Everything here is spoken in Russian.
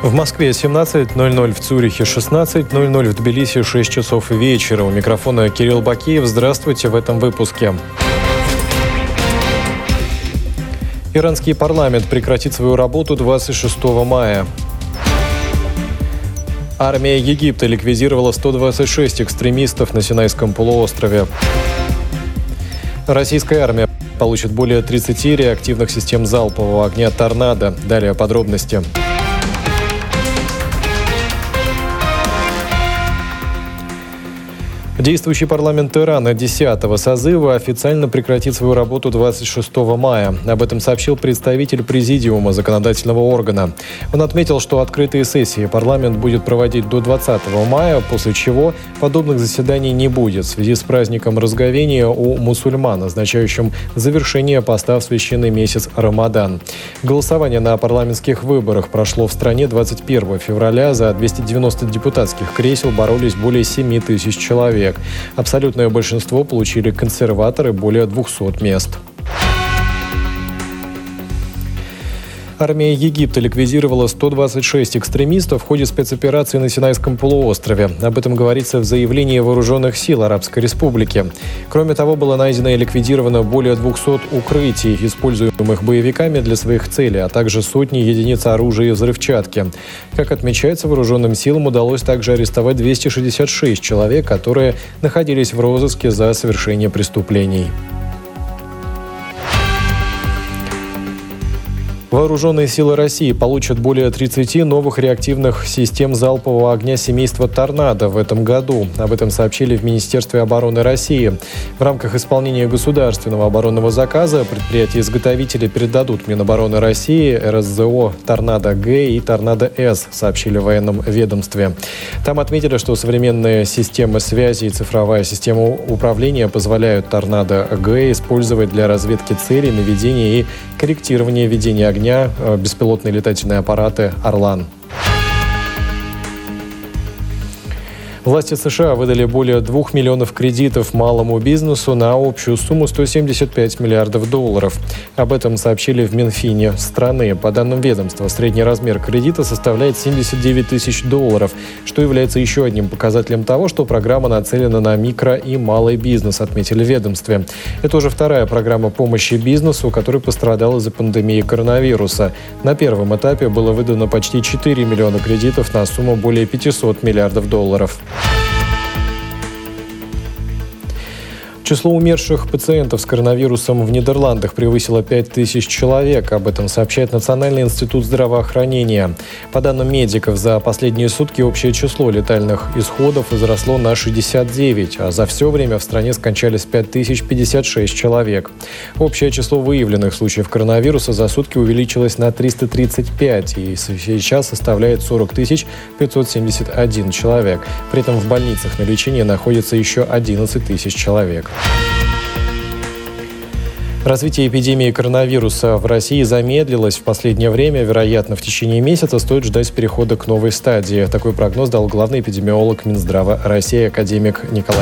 В Москве 17:00, в Цюрихе 16:00, в Тбилиси 6 часов вечера. У микрофона Кирилл Бакеев. Здравствуйте в этом выпуске. Иранский парламент прекратит свою работу 26 мая. Армия Египта ликвидировала 126 экстремистов на Синайском полуострове. Российская армия получит более 30 реактивных систем залпового огня «Торнадо». Далее подробности. Действующий парламент Ирана 10-го созыва официально прекратит свою работу 26 мая. Об этом сообщил представитель президиума законодательного органа. Он отметил, что открытые сессии парламент будет проводить до 20 мая, после чего подобных заседаний не будет в связи с праздником Разговения у мусульман, означающим завершение поста в священный месяц Рамадан. Голосование на парламентских выборах прошло в стране 21 февраля. За 290 депутатских кресел боролись более 7 тысяч человек. Абсолютное большинство получили консерваторы, более 200 мест. Армия Египта ликвидировала 126 экстремистов в ходе спецоперации на Синайском полуострове. Об этом говорится в заявлении Вооруженных сил Арабской Республики. Кроме того, было найдено и ликвидировано более 200 укрытий, используемых боевиками для своих целей, а также сотни единиц оружия и взрывчатки. Как отмечается, Вооруженным силам удалось также арестовать 266 человек, которые находились в розыске за совершение преступлений. Вооруженные силы России получат более 30 новых реактивных систем залпового огня семейства «Торнадо» в этом году. Об этом сообщили в Министерстве обороны России. В рамках исполнения государственного оборонного заказа предприятия-изготовители передадут Минобороны России РСЗО «Торнадо-Г» и «Торнадо-С», сообщили в военном ведомстве. Там отметили, что современные системы связи и цифровая система управления позволяют «Торнадо-Г» использовать для разведки целей, наведения и корректирования ведения огня беспилотные летательные аппараты «Орлан». Власти США выдали более 2 миллионов кредитов малому бизнесу на общую сумму 175 миллиардов долларов. Об этом сообщили в Минфине страны. По данным ведомства, средний размер кредита составляет 79 тысяч долларов, что является еще одним показателем того, что программа нацелена на микро- и малый бизнес, отметили в ведомстве. Это уже вторая программа помощи бизнесу, который пострадал из-за пандемии коронавируса. На первом этапе было выдано почти 4 миллиона кредитов на сумму более 500 миллиардов долларов. Число умерших пациентов с коронавирусом в Нидерландах превысило 5000 человек. Об этом сообщает Национальный институт здравоохранения. По данным медиков, за последние сутки общее число летальных исходов возросло на 69, а за все время в стране скончались 5056 человек. Общее число выявленных случаев коронавируса за сутки увеличилось на 335 и сейчас составляет 40 571 человек. При этом в больницах на лечении находится еще 11 тысяч человек. Развитие эпидемии коронавируса в России замедлилось в последнее время. Вероятно, в течение месяца стоит ждать перехода к новой стадии. Такой прогноз дал главный эпидемиолог Минздрава России, академик Николай